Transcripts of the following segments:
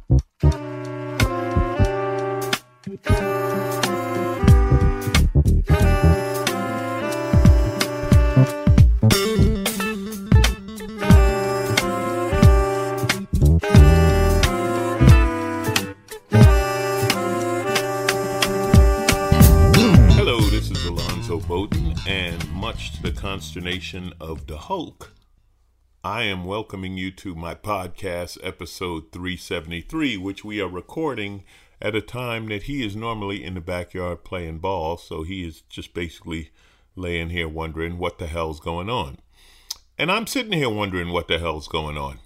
And much to the consternation of the Hulk, I am welcoming you to my podcast, episode 373, which we are recording at a time that he is normally in the backyard playing ball. So he is just basically laying here wondering what the hell's going on. And I'm sitting here wondering what the hell's going on.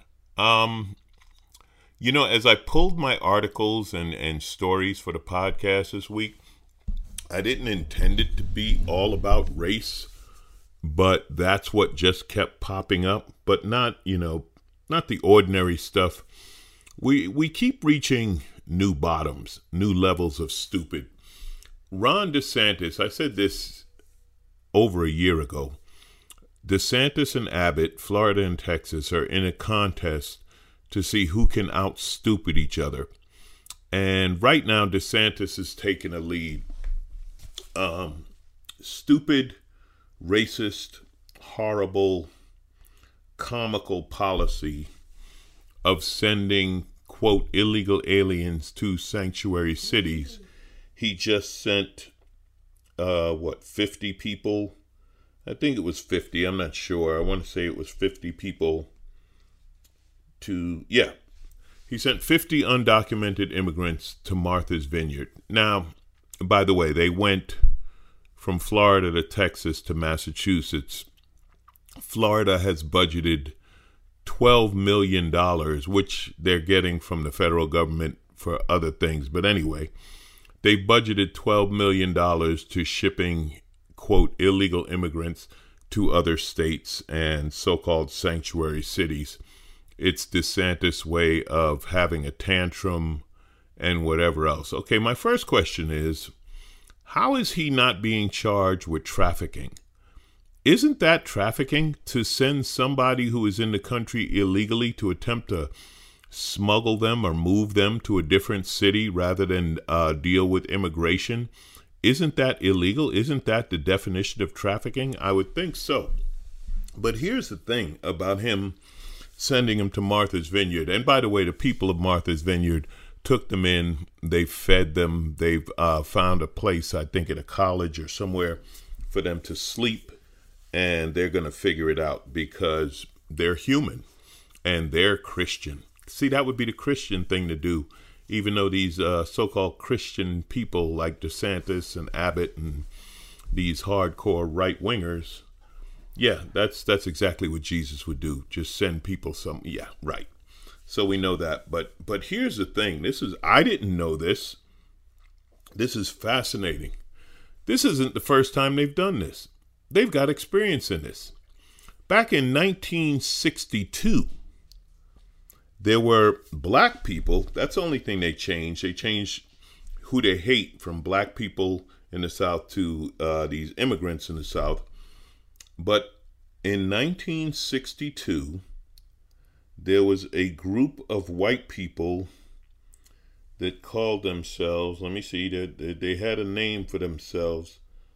As I pulled my articles and stories for the podcast this week, I didn't intend it to be all about race, but that's what just kept popping up. But not the ordinary stuff. We keep reaching new bottoms, new levels of stupid. Ron DeSantis, I said this over a year ago. DeSantis and Abbott, Florida and Texas, are in a contest to see who can out-stupid each other. And right now, DeSantis is taking a lead. Stupid, racist, horrible, comical policy of sending, quote, illegal aliens to sanctuary cities. He just sent, 50 people? I think it was 50. I'm not sure. I want to say it was 50 people He sent 50 undocumented immigrants to Martha's Vineyard. Now, by the way, they went from Florida to Texas to Massachusetts. Florida has budgeted $12 million, which they're getting from the federal government for other things. But anyway, they budgeted $12 million to shipping, quote, illegal immigrants to other states and so-called sanctuary cities. It's DeSantis' way of having a tantrum and whatever else. Okay, my first question is, how is he not being charged with trafficking? Isn't that trafficking to send somebody who is in the country illegally to attempt to smuggle them or move them to a different city rather than deal with immigration? Isn't that illegal? Isn't that the definition of trafficking? I would think so. But here's the thing about him sending them to Martha's Vineyard. And by the way, the people of Martha's Vineyard took them in, they fed them, they've found a place, I think in a college or somewhere, for them to sleep, and they're going to figure it out because they're human and they're Christian. See, that would be the Christian thing to do, even though these so-called Christian people like DeSantis and Abbott and these hardcore right-wingers, yeah, that's exactly what Jesus would do, just send people yeah, right. So we know that, but here's the thing. I didn't know this. This is fascinating. This isn't the first time they've done this. They've got experience in this. Back in 1962, there were black people. That's the only thing they changed. They changed who they hate from black people in the South to these immigrants in the South. But in 1962, there was a group of white people that called themselves, let me see, they had a name for themselves.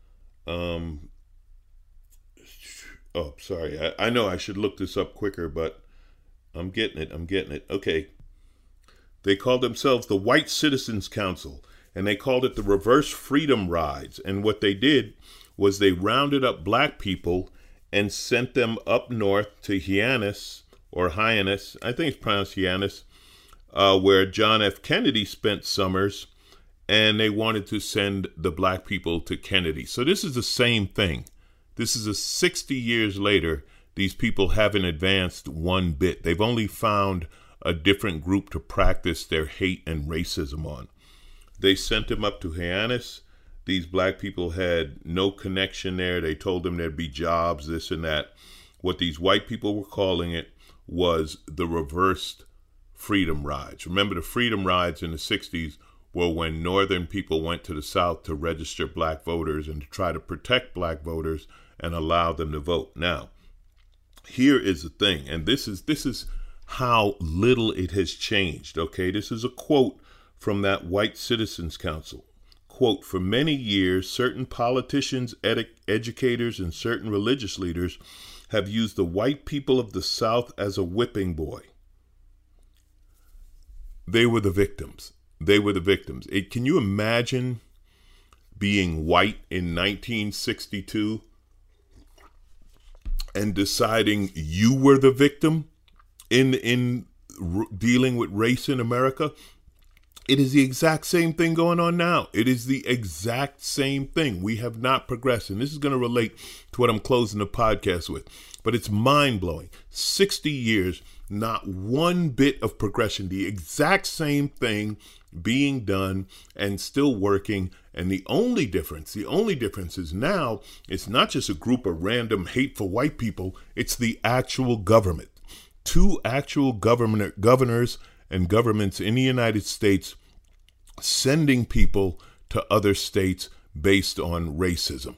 Sorry, I know I should look this up quicker, but I'm getting it. Okay. They called themselves the White Citizens Council, and they called it the Reverse Freedom Rides. And what they did was they rounded up black people and sent them up north to Hyannis, I think it's pronounced Hyannis, where John F. Kennedy spent summers, and they wanted to send the black people to Kennedy. So this is the same thing. This is 60 years later. These people haven't advanced one bit. They've only found a different group to practice their hate and racism on. They sent them up to Hyannis. These black people had no connection there. They told them there'd be jobs, this and that. What these white people were calling it was the reversed freedom rides. Remember, the freedom rides in the 60s were when northern people went to the South to register black voters and to try to protect black voters and allow them to vote. Now, here is the thing, and this is how little it has changed. Okay, this is a quote from that White Citizens Council. Quote, "For many years, certain politicians, educators, and certain religious leaders have used the white people of the South as a whipping boy." They were the victims. They were the victims. Can you imagine being white in 1962 and deciding you were the victim in dealing with race in America? It is the exact same thing going on now. It is the exact same thing. We have not progressed. And this is going to relate to what I'm closing the podcast with. But it's mind-blowing. 60 years, not one bit of progression. The exact same thing being done and still working. And the only difference is now it's not just a group of random hateful white people. It's the actual government. 2 actual governors and governments in the United States sending people to other states based on racism.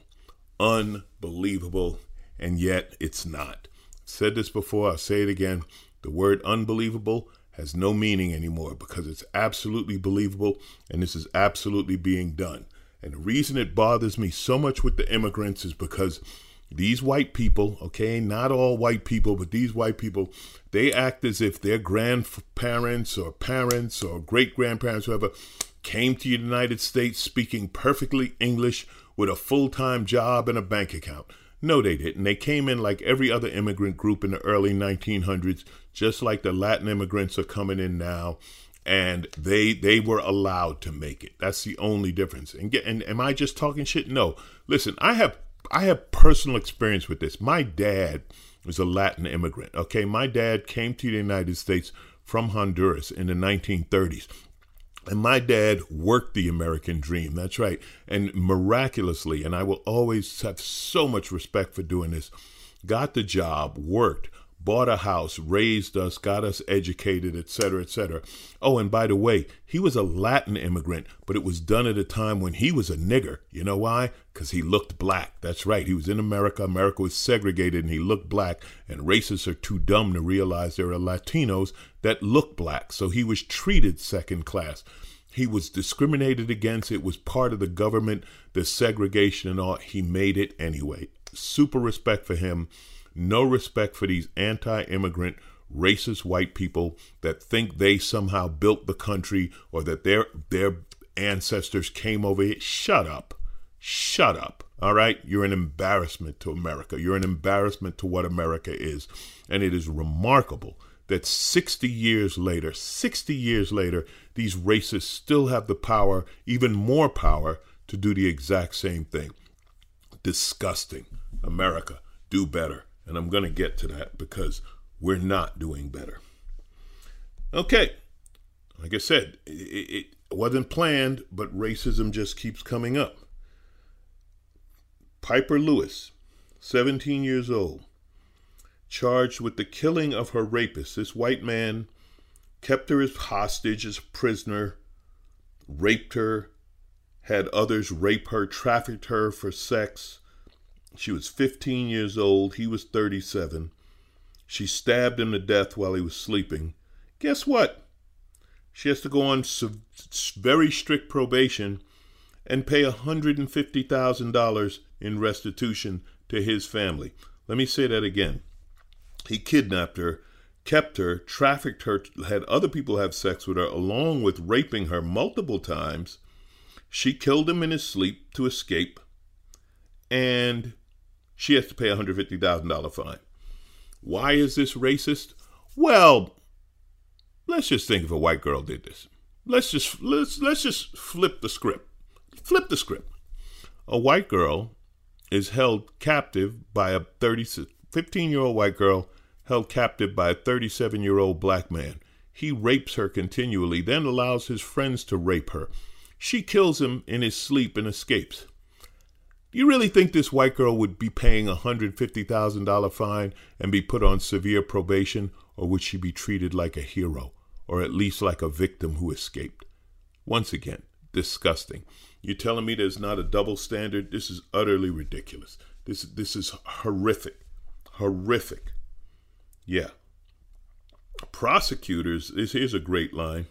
Unbelievable, and yet it's not. I've said this before, I'll say it again. The word unbelievable has no meaning anymore because it's absolutely believable, and this is absolutely being done. And the reason it bothers me so much with the immigrants is because these white people, okay, not all white people, but these white people, they act as if their grandparents or parents or great-grandparents, whoever, came to the United States speaking perfectly English with a full-time job and a bank account. No, they didn't. They came in like every other immigrant group in the early 1900s, just like the Latin immigrants are coming in now, and they were allowed to make it. That's the only difference. And am I just talking shit? No. Listen, I have personal experience with this. My dad was a Latin immigrant, okay? My dad came to the United States from Honduras in the 1930s. And my dad worked the American dream. That's right. And miraculously, and I will always have so much respect for doing this, got the job, worked, bought a house, raised us, got us educated, etc., etc. Oh, and by the way, he was a Latin immigrant, but it was done at a time when he was a nigger. You know why? Because he looked black. That's right. He was in America. America was segregated, and he looked black. And racists are too dumb to realize there are Latinos that look black. So he was treated second class. He was discriminated against. It was part of the government, the segregation and all. He made it anyway. Super respect for him. No respect for these anti-immigrant, racist white people that think they somehow built the country or that their ancestors came over here. Shut up. Shut up. All right? You're an embarrassment to America. You're an embarrassment to what America is. And it is remarkable that 60 years later, these racists still have the power, even more power, to do the exact same thing. Disgusting. America, do better. And I'm going to get to that because we're not doing better. Okay. Like I said, it wasn't planned, but racism just keeps coming up. Piper Lewis, 17 years old, charged with the killing of her rapist. This white man kept her as hostage, as a prisoner, raped her, had others rape her, trafficked her for sex. She was 15 years old. He was 37. She stabbed him to death while he was sleeping. Guess what? She has to go on very strict probation and pay $150,000 in restitution to his family. Let me say that again. He kidnapped her, kept her, trafficked her, had other people have sex with her, along with raping her multiple times. She killed him in his sleep to escape, and she has to pay a $150,000 fine. Why is this racist? Well, let's just think if a white girl did this. Let's just flip the script. Flip the script. A white girl is held captive by a 15-year-old white girl held captive by a 37-year-old black man. He rapes her continually, then allows his friends to rape her. She kills him in his sleep and escapes. Do you really think this white girl would be paying a $150,000 fine and be put on severe probation, or would she be treated like a hero, or at least like a victim who escaped? Once again, disgusting. You're telling me there's not a double standard? This is utterly ridiculous. This is horrific. Horrific. Yeah. prosecutors, here's a great line.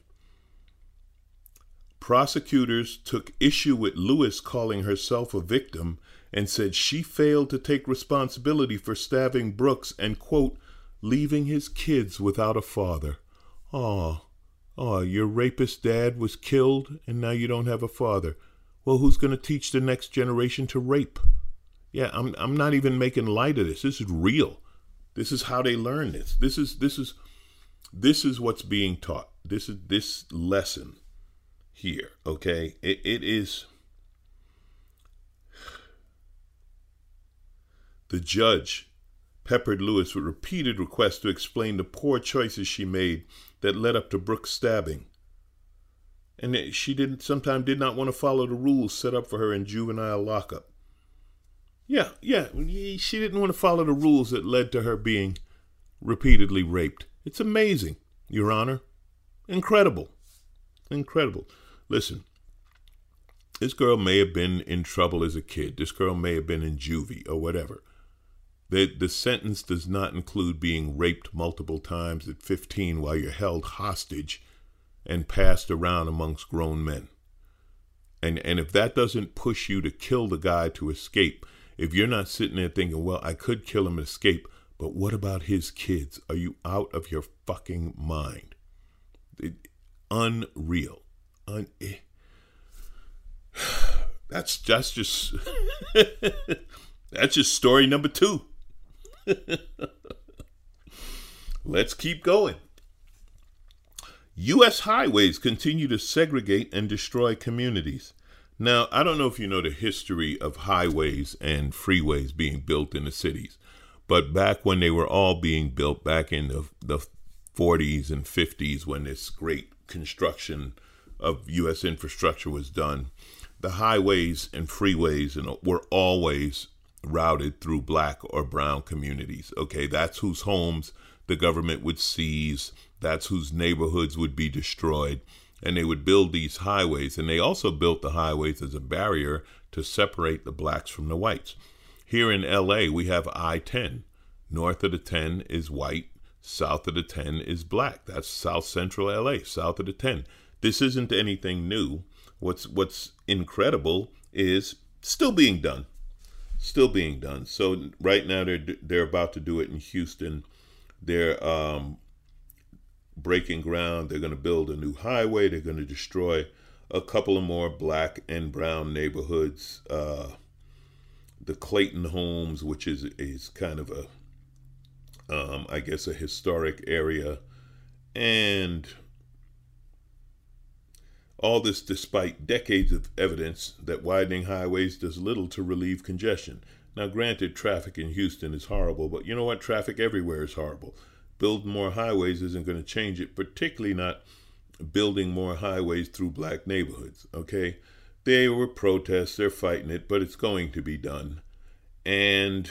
Prosecutors took issue with Lewis calling herself a victim and said she failed to take responsibility for stabbing Brooks and, quote, leaving his kids without a father. Your rapist dad was killed and now you don't have a father. Well, who's going to teach the next generation to rape? Yeah, I'm not even making light of this. This is real. This is how they learn this. This is what's being taught. This is this lesson here, okay? It is. The judge peppered Lewis with repeated requests to explain the poor choices she made that led up to Brooks' stabbing. And she sometimes did not want to follow the rules set up for her in juvenile lockup. Yeah, she didn't want to follow the rules that led to her being repeatedly raped. It's amazing, Your Honor. Incredible. Listen, this girl may have been in trouble as a kid. This girl may have been in juvie or whatever. The sentence does not include being raped multiple times at 15 while you're held hostage and passed around amongst grown men. And if that doesn't push you to kill the guy to escape, if you're not sitting there thinking, well, I could kill him and escape, but what about his kids? Are you out of your fucking mind? Unreal. That's just that's just story number 2. Let's keep going. U.S. highways continue to segregate and destroy communities. Now, I don't know if you know the history of highways and freeways being built in the cities, but back when they were all being built, back in the 40s and 50s, when this great construction of U.S. infrastructure was done, the highways and freeways were always routed through black or brown communities. Okay, that's whose homes the government would seize. That's whose neighborhoods would be destroyed. And they would build these highways. And they also built the highways as a barrier to separate the blacks from the whites. Here in L.A., we have I-10. North of the 10 is white. South of the 10 is black. That's South Central L.A., south of the 10. This isn't anything new. What's incredible is still being done. So right now they're about to do it in Houston. They're breaking ground. They're going to build a new highway. They're going to destroy a couple of more black and brown neighborhoods. The Clayton Homes, which is kind of I guess a historic area, and all this despite decades of evidence that widening highways does little to relieve congestion. Now, granted, traffic in Houston is horrible, but you know what? Traffic everywhere is horrible. Building more highways isn't going to change it, particularly not building more highways through black neighborhoods, okay? They were protests, they're fighting it, but it's going to be done. And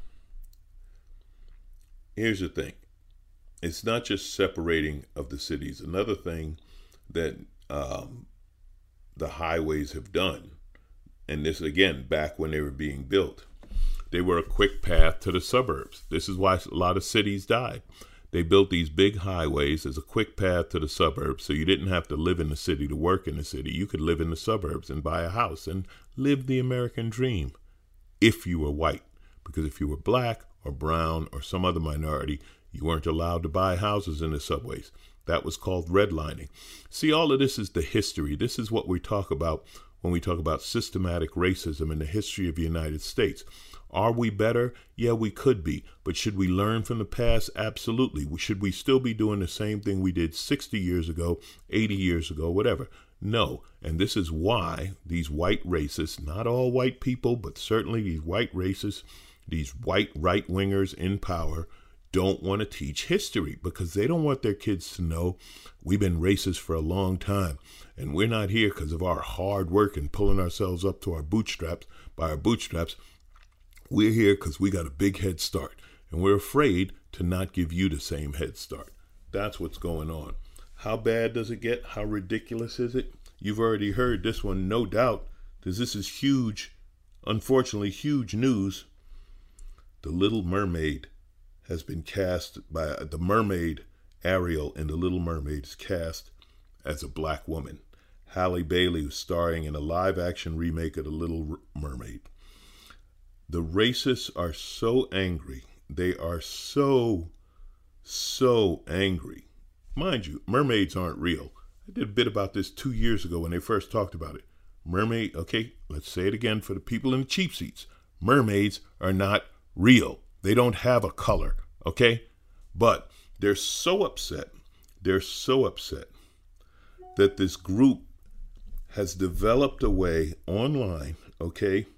here's the thing. It's not just separating of the cities. Another thing that the highways have done, and this again back when they were being built, they were a quick path to the suburbs. This is why a lot of cities died. They built these big highways as a quick path to the suburbs, so you didn't have to live in the city to work in the city. You could live in the suburbs and buy a house and live the American dream if you were white. Because if you were black or brown or some other minority, you weren't allowed to buy houses in the subways. That was called redlining. See, all of this is the history. This is what we talk about when we talk about systematic racism in the history of the United States. Are we better? Yeah, we could be. But should we learn from the past? Absolutely. Should we still be doing the same thing we did 60 years ago, 80 years ago, whatever? No. And this is why these white racists, not all white people, but certainly these white racists, these white right-wingers in power, don't want to teach history, because they don't want their kids to know we've been racist for a long time and we're not here because of our hard work and pulling ourselves up to our bootstraps by our bootstraps. We're here because we got a big head start, and we're afraid to not give you the same head start. That's what's going on. How bad does it get? How ridiculous is it? You've already heard this one, no doubt, because this is huge, unfortunately huge news. The Little Mermaid has been cast by, the mermaid Ariel in The Little Mermaid is cast as a black woman. Halle Bailey is starring in a live-action remake of The Little Mermaid. The racists are so angry. They are so angry. Mind you, mermaids aren't real. I did a bit about this 2 years ago when they first talked about it. Mermaid, okay, let's say it again for the people in the cheap seats. Mermaids are not real. They don't have a color, okay? But they're so upset that this group has developed a way online, okay,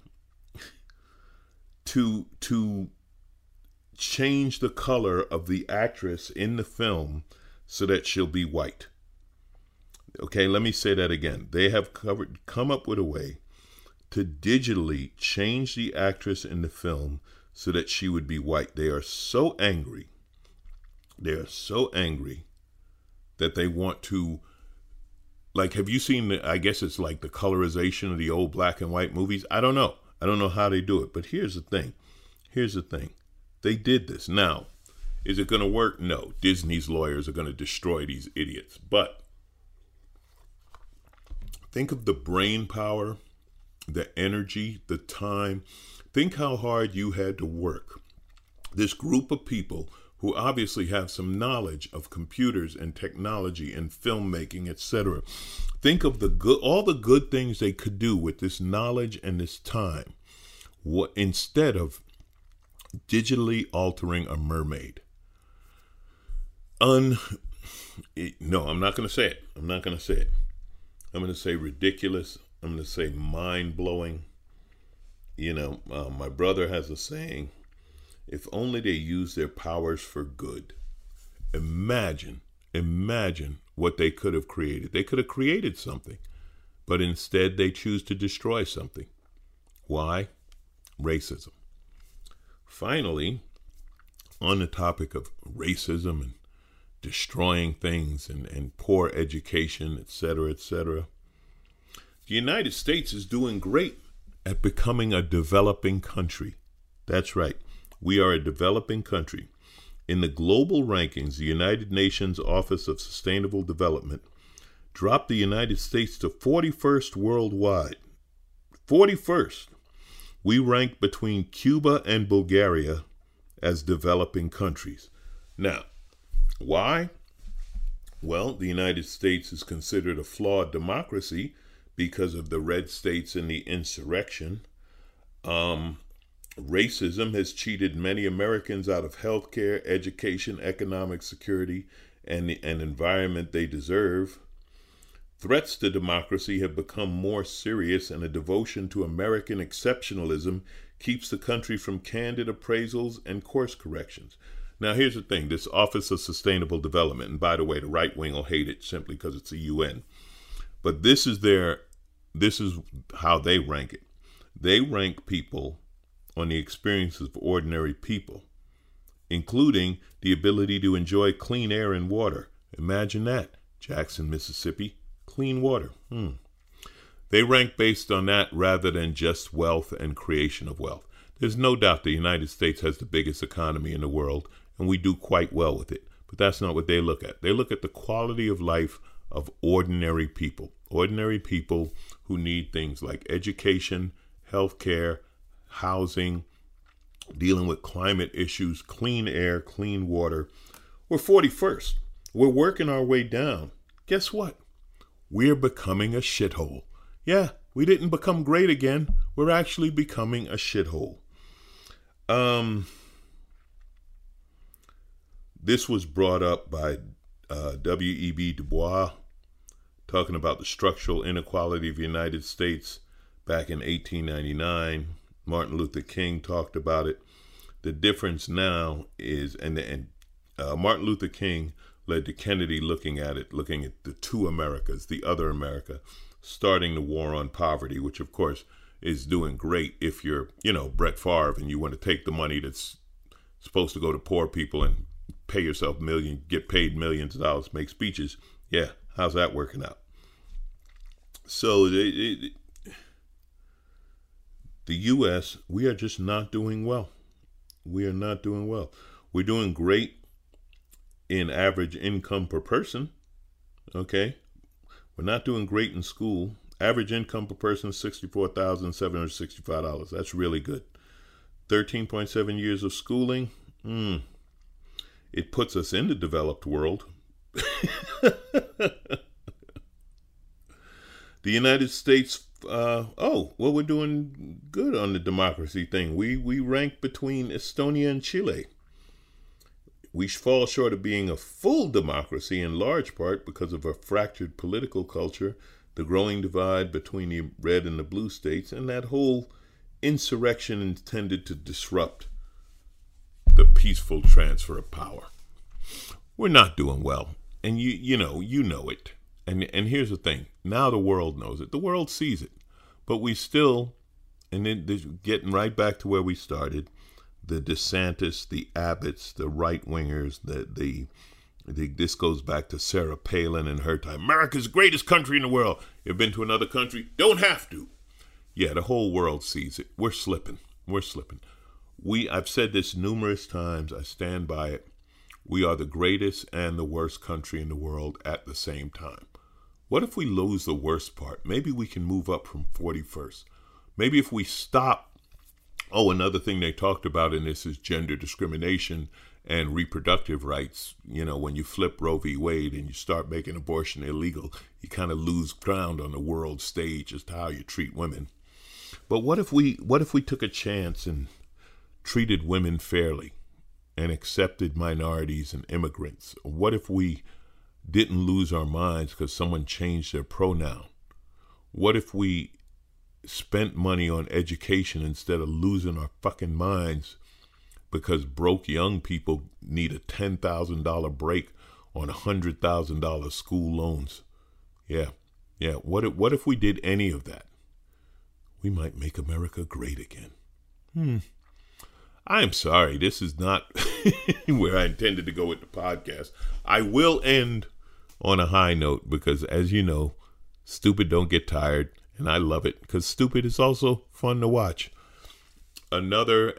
to change the color of the actress in the film so that she'll be white. Okay, let me say that again. They have come up with a way to digitally change the actress in the film so that she would be white. They are so angry. They are so angry that they want to, like, have you seen I guess it's like the colorization of the old black and white movies? I don't know. I don't know how they do it. But here's the thing. They did this. Now, is it going to work? No. Disney's lawyers are going to destroy these idiots. But think of the brain power, the energy, the time. Think how hard you had to work. This group of people who obviously have some knowledge of computers and technology and filmmaking, etc. Think of all the good things they could do with this knowledge and this time, instead of digitally altering a mermaid. No, I'm not going to say it. I'm going to say ridiculous. I'm going to say mind-blowing. My brother has a saying, if only they use their powers for good. Imagine what they could have created. They could have created something, but instead they choose to destroy something. Why? Racism. Finally, on the topic of racism and destroying things and poor education, etc., the United States is doing great at becoming a developing country. That's right. We are a developing country. In the global rankings, the United Nations Office of Sustainable Development dropped the United States to 41st worldwide. 41st. We rank between Cuba and Bulgaria as developing countries. Now, why? Well, the United States is considered a flawed democracy because of the red states and the insurrection. Racism has cheated many Americans out of health care, education, economic security, and an environment they deserve. Threats to democracy have become more serious, and a devotion to American exceptionalism keeps the country from candid appraisals and course corrections. Now, here's the thing. This Office of Sustainable Development, and by the way, the right wing will hate it simply because it's the UN, but this is how they rank it. They rank people on the experiences of ordinary people, including the ability to enjoy clean air and water. Imagine that. Jackson, Mississippi, clean water. They rank based on that rather than just wealth and creation of wealth. There's no doubt the United States has the biggest economy in the world, and we do quite well with it. But that's not what they look at. They look at the quality of life of ordinary people who need things like education, health care, housing, dealing with climate issues, clean air, clean water. We're 41st. We're working our way down. Guess what? We're becoming a shithole. Yeah, we didn't become great again. We're actually becoming a shithole. This was brought up by W.E.B. Du Bois, talking about the structural inequality of the United States back in 1899. Martin Luther King talked about it. The difference now is, Martin Luther King led to Kennedy looking at the two Americas, the other America, starting the war on poverty, which of course is doing great if you're, Brett Favre, and you want to take the money that's supposed to go to poor people and pay yourself get paid millions of dollars to make speeches. Yeah, how's that working out? So the U.S., we are just not doing well. We are not doing well. We're doing great in average income per person. Okay, we're not doing great in school. Average income per person is $64,765. That's really good. 13.7 years of schooling. It puts us in the developed world. The United States, we're doing good on the democracy thing. We rank between Estonia and Chile. We fall short of being a full democracy in large part because of a fractured political culture, the growing divide between the red and the blue states, and that whole insurrection intended to disrupt the peaceful transfer of power. We're not doing well, and you know it. And here's the thing. Now the world knows it. The world sees it. But we still, and then getting right back to where we started, the DeSantis, the Abbotts, the right-wingers, this goes back to Sarah Palin and her time. America's the greatest country in the world. You've been to another country? Don't have to. Yeah, the whole world sees it. We're slipping. I've said this numerous times. I stand by it. We are the greatest and the worst country in the world at the same time. What if we lose the worst part? Maybe we can move up from 41st. Maybe if we stop. Another thing they talked about in this is gender discrimination and reproductive rights. You know, when you flip Roe v. Wade and you start making abortion illegal, you kind of lose ground on the world stage as to how you treat women. But what if we took a chance and treated women fairly and accepted minorities and immigrants? What if we didn't lose our minds because someone changed their pronoun? What if we spent money on education instead of losing our fucking minds because broke young people need a $10,000 break on $100,000 school loans? Yeah. What if we did any of that? We might make America great again. I'm sorry, this is not where I intended to go with the podcast. I will end on a high note because, as you know, stupid don't get tired, and I love it because stupid is also fun to watch. And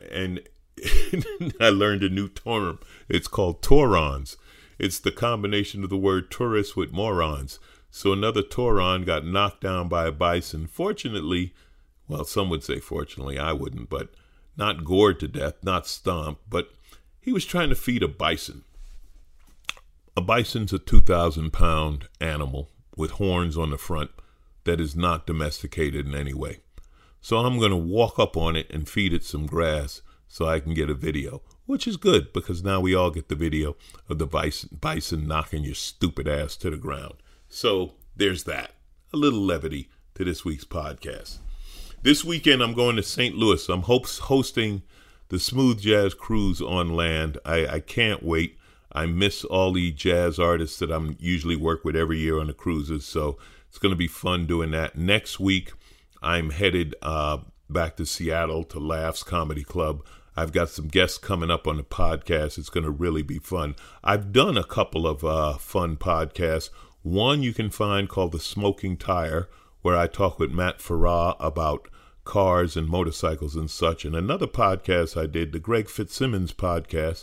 I learned a new term. It's called Torons. It's the combination of the word tourist with morons. So another Toron got knocked down by a bison. Fortunately, well, some would say fortunately, I wouldn't, but not gored to death, not stomped, but he was trying to feed a bison. A bison's a 2,000-pound animal with horns on the front that is not domesticated in any way. So I'm going to walk up on it and feed it some grass so I can get a video, which is good because now we all get the video of the bison knocking your stupid ass to the ground. So there's that. A little levity to this week's podcast. This weekend I'm going to St. Louis. I'm hosting the Smooth Jazz Cruise on land. I can't wait. I miss all the jazz artists that I'm usually work with every year on the cruises, so it's going to be fun doing that. Next week, I'm headed back to Seattle to Laughs Comedy Club. I've got some guests coming up on the podcast. It's going to really be fun. I've done a couple of fun podcasts. One you can find called The Smoking Tire, where I talk with Matt Farah about cars and motorcycles and such. And another podcast I did, the Greg Fitzsimmons podcast.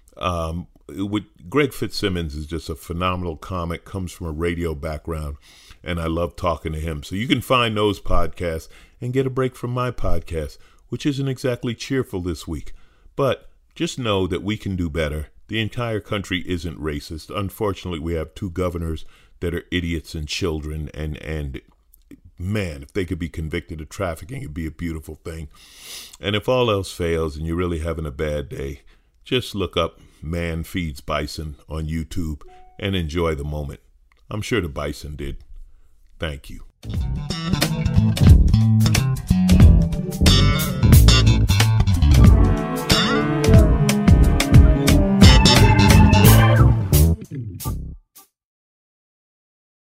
Greg Fitzsimmons is just a phenomenal comic, comes from a radio background, and I love talking to him. So you can find those podcasts and get a break from my podcast, which isn't exactly cheerful this week. But just know that we can do better. The entire country isn't racist. Unfortunately, we have two governors that are idiots and children, and man, if they could be convicted of trafficking, it'd be a beautiful thing. And if all else fails and you're really having a bad day, just look up Man Feeds Bison on YouTube and enjoy the moment. I'm sure the bison did. Thank you.